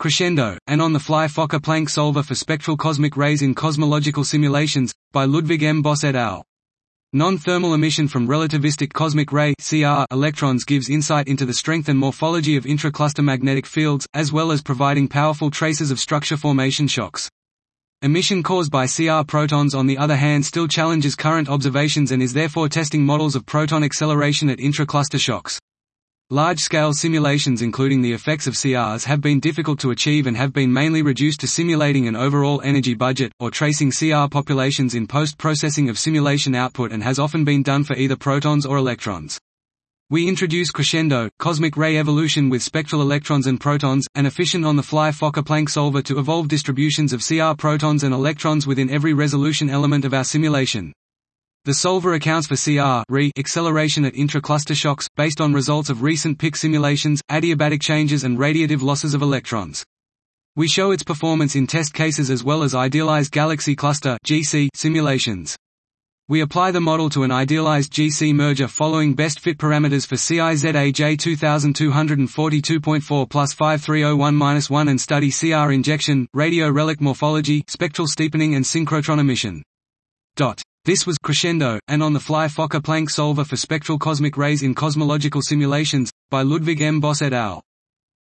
Crescendo, an on-the-fly Fokker-Planck solver for spectral cosmic rays in cosmological simulations, by Ludwig M. Boss et al. Non-thermal emission from relativistic cosmic ray (CR) electrons gives insight into the strength and morphology of intracluster magnetic fields, as well as providing powerful traces of structure formation shocks. Emission caused by CR protons, on the other hand, still challenges current observations and is therefore testing models of proton acceleration at intracluster shocks. Large-scale simulations including the effects of CRs have been difficult to achieve and have been mainly reduced to simulating an overall energy budget, or tracing CR populations in post-processing of simulation output, and has often been done for either protons or electrons. We introduce Crescendo, cosmic ray evolution with spectral electrons and protons, an efficient on-the-fly Fokker-Planck solver to evolve distributions of CR protons and electrons within every resolution element of our simulation. The solver accounts for CR acceleration at intracluster shocks, based on results of recent PIC simulations, adiabatic changes and radiative losses of electrons. We show its performance in test cases as well as idealized galaxy cluster (GC) simulations. We apply the model to an idealized GC merger following best fit parameters for CIZAJ 2242.4 plus 5301-1 and study CR injection, radio relic morphology, spectral steepening and synchrotron emission. This was Crescendo, an on-the-fly Fokker-Planck solver for spectral cosmic rays in cosmological simulations, by Ludwig M. Boss et al.